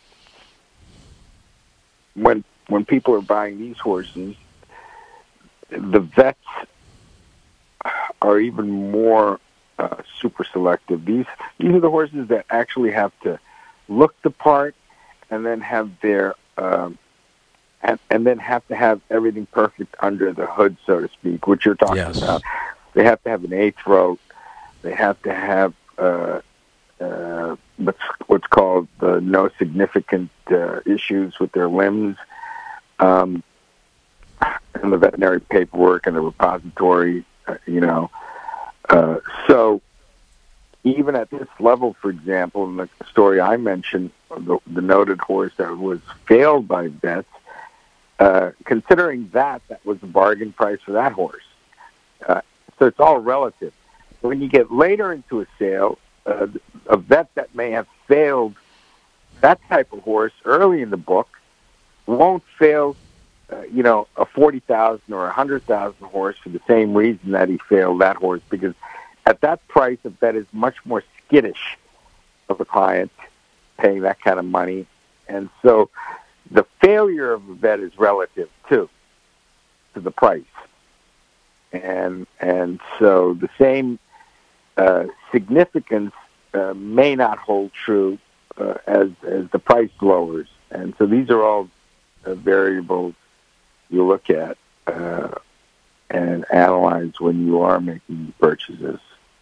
when when people are buying these horses, the vets are even more uh, super selective. These these are the horses that actually have to look the part, and then have their um, and and then have to have everything perfect under the hood, so to speak, which you're talking yes. about. They have to have an A throat. They have to have uh, uh, what's what's called uh, no significant uh, issues with their limbs, um, and the veterinary paperwork and the repository. Uh, you know, uh, so even at this level, for example, in the story I mentioned, the, the noted horse that was failed by vets, uh, considering that, that was the bargain price for that horse. Uh, so it's all relative. When you get later into a sale, uh, a vet that may have failed that type of horse early in the book won't fail, uh, you know, a forty thousand or a hundred thousand horse for the same reason that he failed that horse, because at that price, a vet is much more skittish of a client paying that kind of money. And so the failure of a vet is relative, too, to the price. And and so the same uh, significance uh, may not hold true uh, as, as the price lowers. And so these are all uh, variables you look at uh, and analyze when you are making purchases.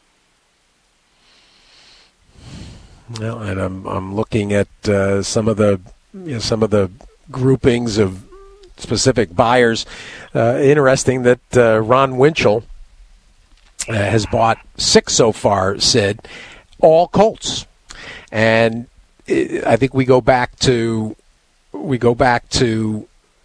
Well, and I'm I'm looking at uh, some of the you know, some of the groupings of specific buyers. Uh, interesting that uh, Ron Winchell uh, has bought six so far. Sid, all Colts, and it, I think we go back to we go back to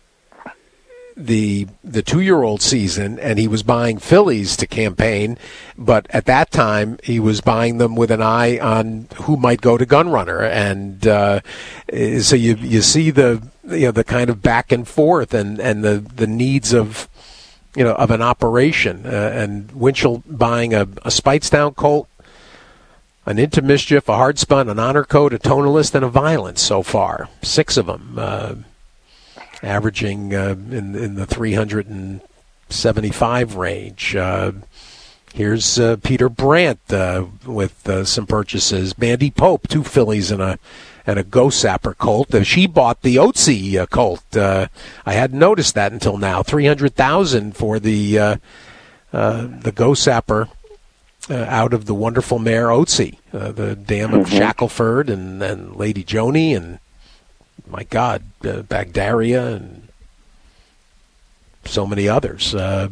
the the two-year-old season, and he was buying fillies to campaign, but at that time he was buying them with an eye on who might go to Gunrunner, and uh, so you you see the you know the kind of back and forth and, and the, the needs of you know of an operation, uh, and Winchell buying a, a Speightstown colt, an Into Mischief, a Hard Spun, an Honor Code, a Tonalist, and a Violence so far, six of them. Uh, averaging uh, in in the three hundred seventy-five range. Uh, here's uh, Peter Brandt uh, with uh, some purchases. Mandy Pope, two fillies and a and a Ghost Sapper colt. Uh, she bought the Otzi uh, colt. Uh, I hadn't noticed that until now. Three hundred thousand for the uh, uh, the Ghost Sapper uh, out of the wonderful mare Otzi, uh, the dam of mm-hmm. Shackleford and, and Lady Joni and my God, uh, Bagdaria and so many others. Uh,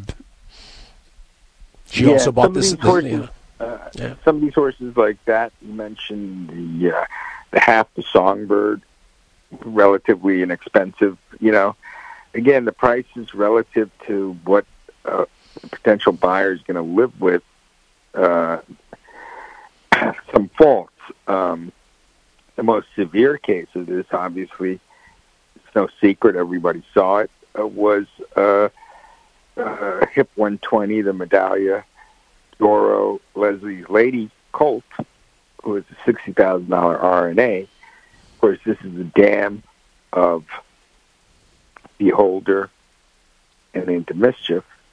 she yeah, also bought this. These horses, you know, uh, yeah. Some of these horses like that, you mentioned the uh, the half the Songbird, relatively inexpensive. You know, again, the price is relative to what uh, the potential buyer is going to live with. Uh, some faults. Um, The most severe case of this, obviously, it's no secret, everybody saw it, uh, was uh, uh, Hip one twenty, the Medallia Doro Leslie's Lady Colt, who is a sixty thousand dollars R N A. Of course, this is the dam of Beholder and Into Mischief.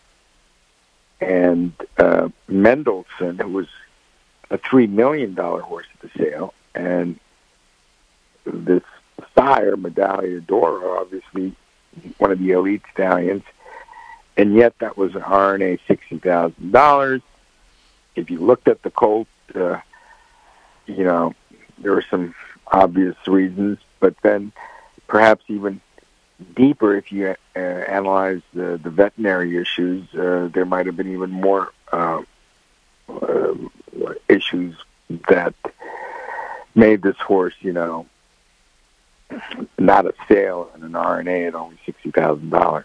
and uh, Mendelssohn, who was a three million dollars horse at the sale, and this sire, Medaglia d'Oro, obviously one of the elite stallions, and yet that was an R N A sixty thousand dollars. If you looked at the colt, uh, you know, there were some obvious reasons, but then perhaps even deeper, if you uh, analyze the, the veterinary issues, uh, there might have been even more uh, uh, issues that made this horse, you know, not a sale and an R N A at only sixty thousand dollars.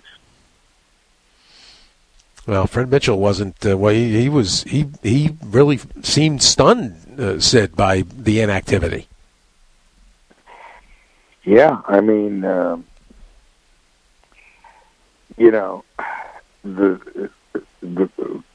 Well, Fred Mitchell wasn't. Uh, well, he, he was. He he really seemed stunned, uh, Sid, by the inactivity. Yeah, I mean, um, you know, the the.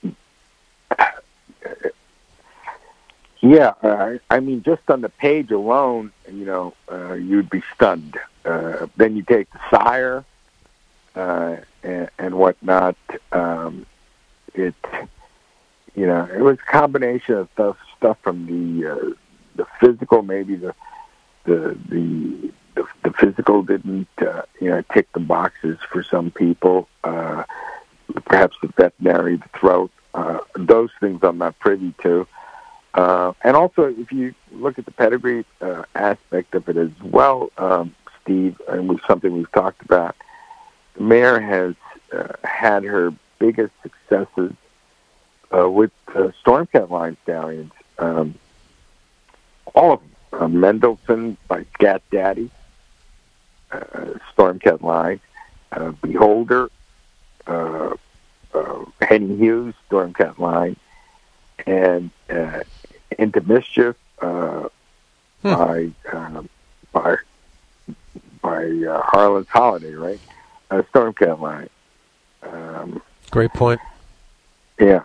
Yeah, uh, I mean, just on the page alone, you know, uh, you'd be stunned. Uh, then you take the sire uh, and, and whatnot. Um, it, you know, it was a combination of stuff, stuff from the uh, the physical, maybe the the the the, the physical didn't, uh, you know, tick the boxes for some people. Uh, perhaps the veterinary, the throat, uh, those things I'm not privy to. Uh, and also, if you look at the pedigree uh, aspect of it as well, um, Steve, and with something we've talked about, the mare has uh, had her biggest successes uh, with uh, Stormcat line stallions. Um, all of them. Uh, Mendelssohn by Scat Daddy, uh, Stormcat line, uh, Beholder, uh, uh, Henny Hughes, Stormcat line, and uh, Into Mischief uh, hmm. by uh, by by uh, Harlan's Holiday, right? Uh, Stormcat line. Um, Great point. Yeah.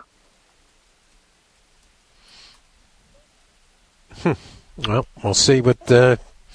Hmm. Well, we'll see what uh,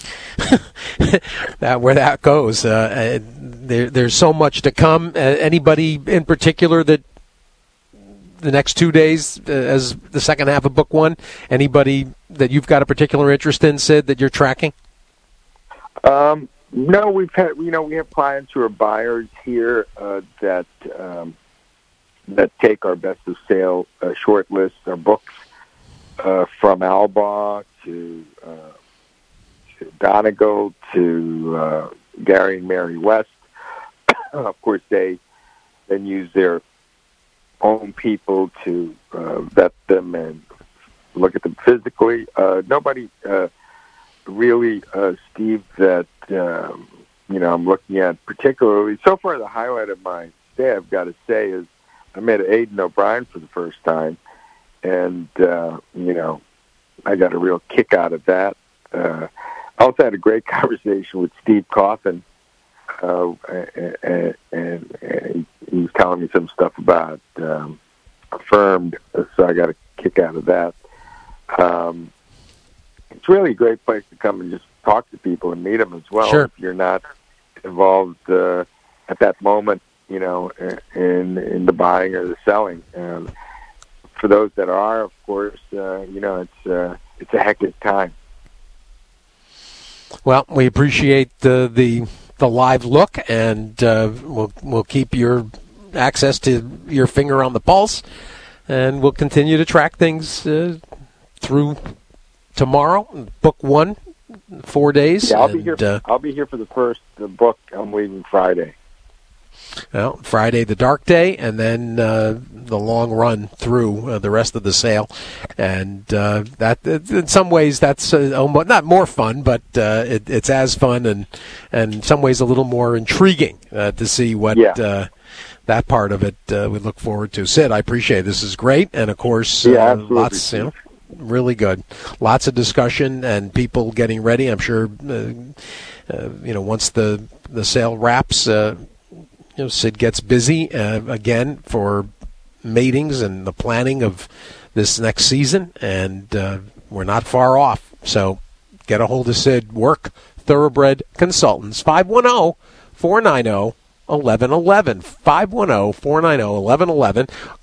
that where that goes. Uh, there, there's so much to come. Uh, anybody in particular that the next two days uh, as the second half of book one? Anybody that you've got a particular interest in, Sid, that you're tracking? Um, no, we've had, you know, we have clients who are buyers here uh, that um, that take our best of sale uh, short lists or books uh, from Alba to, uh, to Donegal to uh, Gary and Mary West. Of course, they then use their own people to uh, vet them and look at them physically. Uh, nobody uh, really, uh, Steve, that um, you know I'm looking at particularly. So far, the highlight of my stay, I've got to say, is I met Aidan O'Brien for the first time, and uh, you know I got a real kick out of that. Uh, I also had a great conversation with Steve Coffin. Uh, and, and, and he was telling me some stuff about um, Affirmed, so I got a kick out of that. Um, it's really a great place to come and just talk to people and meet them as well. Sure. If you're not involved uh, at that moment, you know, in in the buying or the selling. Um, for those that are, of course, uh, you know, it's uh, it's a hectic time. Well, we appreciate the the. the live look, and uh, we'll we'll keep your access to your finger on the pulse, and we'll continue to track things uh, through tomorrow. Book one, four days. Yeah, I'll and, be here. Uh, I'll be here for the first the book. I'm leaving Friday. Well, Friday, the dark day, and then uh, the long run through uh, the rest of the sale. And uh, that, in some ways, that's uh, almost, not more fun, but uh, it, it's as fun and, and in some ways a little more intriguing uh, to see what yeah. uh, that part of it uh, we look forward to. Sid, I appreciate it. This is great. And, of course, yeah, uh, lots, you know, really good. Lots of discussion and people getting ready. I'm sure, uh, uh, you know, once the, the sale wraps, uh, you know, Sid gets busy uh, again for matings and the planning of this next season, and uh, we're not far off. So get a hold of Sid. Work Thoroughbred Consultants, five one zero, four nine zero, one one one one, five one zero, four nine zero, one one one one.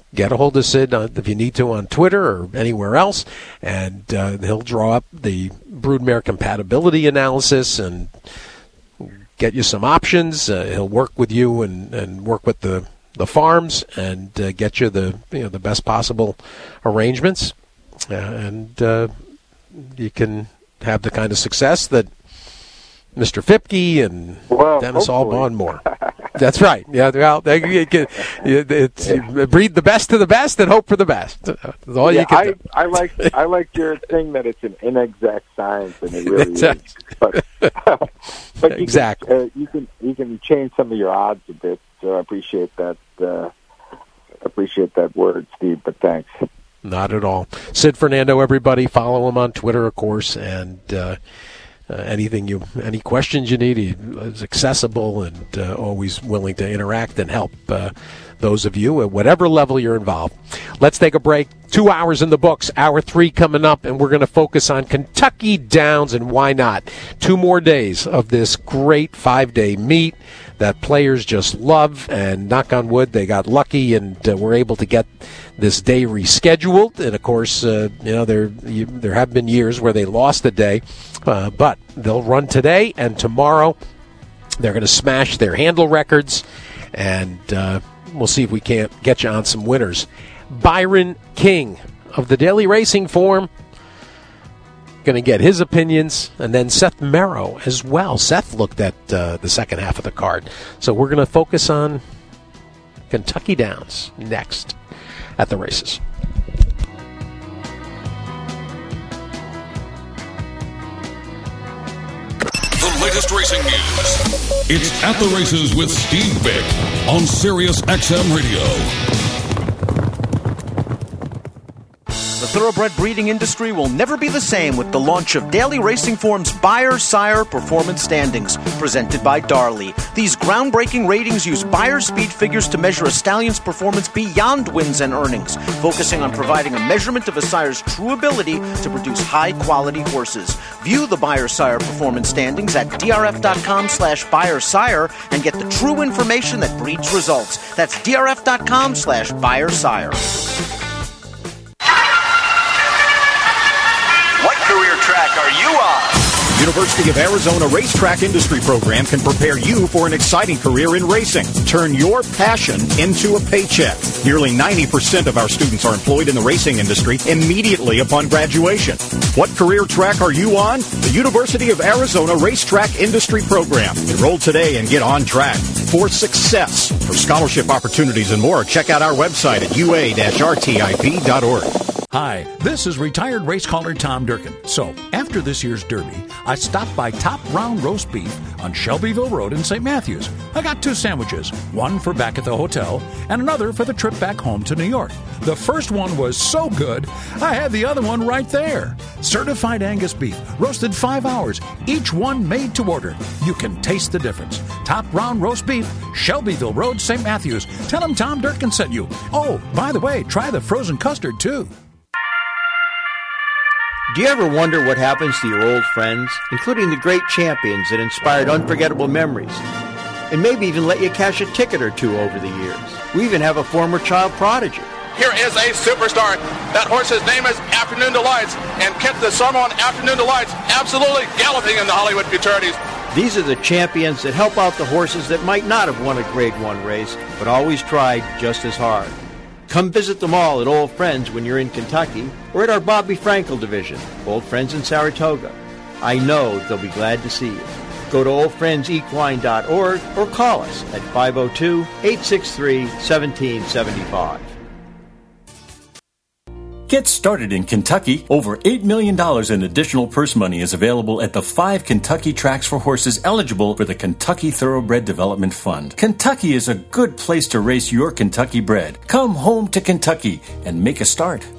get a hold of Sid on, if you need to on Twitter or anywhere else, and uh, he'll draw up the broodmare compatibility analysis and get you some options. Uh, he'll work with you and, and work with the, the farms and uh, get you the you know the best possible arrangements, uh, and uh, you can have the kind of success that Mister Fipke and well, Dennis hopefully. Alban more. That's right. Yeah, well, they, you can, you, it's, yeah. you breed the best to the best and hope for the best. That's all yeah, you can I, do. I like I like your thing that it's an inexact science, and it really is. But, but you exactly, can, uh, you can you can change some of your odds a bit. So I appreciate that. Uh, appreciate that word, Steve. But thanks. Not at all. Sid Fernando, everybody, follow him on Twitter, of course, and. Uh, Uh, anything you, any questions you need, he is accessible and uh, always willing to interact and help uh, those of you at whatever level you're involved. Let's take a break. Two hours in the books, hour three coming up, and we're going to focus on Kentucky Downs and why not. Two more days of this great five-day meet that players just love, and knock on wood, they got lucky and uh, were able to get this day rescheduled. And of course, uh, you know there you, there have been years where they lost a day, uh, but they'll run today and tomorrow. They're going to smash their handle records, and uh, we'll see if we can't get you on some winners. Byron King of the Daily Racing Form, going to get his opinions, and then Seth Merrow as well. Seth looked at uh, the second half of the card. So we're going to focus on Kentucky Downs next at the races. The latest racing news. It's At the Races with Steve Bick on Sirius X M Radio. The thoroughbred breeding industry will never be the same with the launch of Daily Racing Form's Beyer Sire Performance Standings, presented by Darley. These groundbreaking ratings use Beyer speed figures to measure a stallion's performance beyond wins and earnings, focusing on providing a measurement of a sire's true ability to produce high-quality horses. View the Beyer Sire Performance Standings at drf.com slash Beyer Sire and get the true information that breeds results. That's drf.com slash Beyer Sire. Track are you on? University of Arizona Racetrack Industry Program can prepare you for an exciting career in racing. Turn your passion into a paycheck. Nearly ninety percent of our students are employed in the racing industry immediately upon graduation. What career track are you on? The University of Arizona Racetrack Industry Program. Enroll today and get on track for success. For scholarship opportunities and more, check out our website at u a dash r t i p dot org. Hi, this is retired race caller Tom Durkin. So, after this year's Derby, I stopped by Top Round Roast Beef on Shelbyville Road in Saint Matthews. I got two sandwiches, one for back at the hotel and another for the trip back home to New York. The first one was so good, I had the other one right there. Certified Angus beef, roasted five hours, each one made to order. You can taste the difference. Top Round Roast Beef, Shelbyville Road, Saint Matthews. Tell them Tom Durkin sent you. Oh, by the way, try the frozen custard, too. Do you ever wonder what happens to your old friends, including the great champions that inspired unforgettable memories, and maybe even let you cash a ticket or two over the years? We even have a former child prodigy. Here is a superstar. That horse's name is Afternoon Delights, and Kent the Sormon Afternoon Delights absolutely galloping in the Hollywood Futurities. These are the champions that help out the horses that might not have won a Grade One race, but always tried just as hard. Come visit them all at Old Friends when you're in Kentucky, or at our Bobby Frankel division, Old Friends in Saratoga. I know they'll be glad to see you. Go to old friends equine dot org or call us at five oh two, eight six three, one seven seven five. Get started in Kentucky. Over eight million dollars in additional purse money is available at the five Kentucky tracks for horses eligible for the Kentucky Thoroughbred Development Fund. Kentucky is a good place to race your Kentucky bred. Come home to Kentucky and make a start.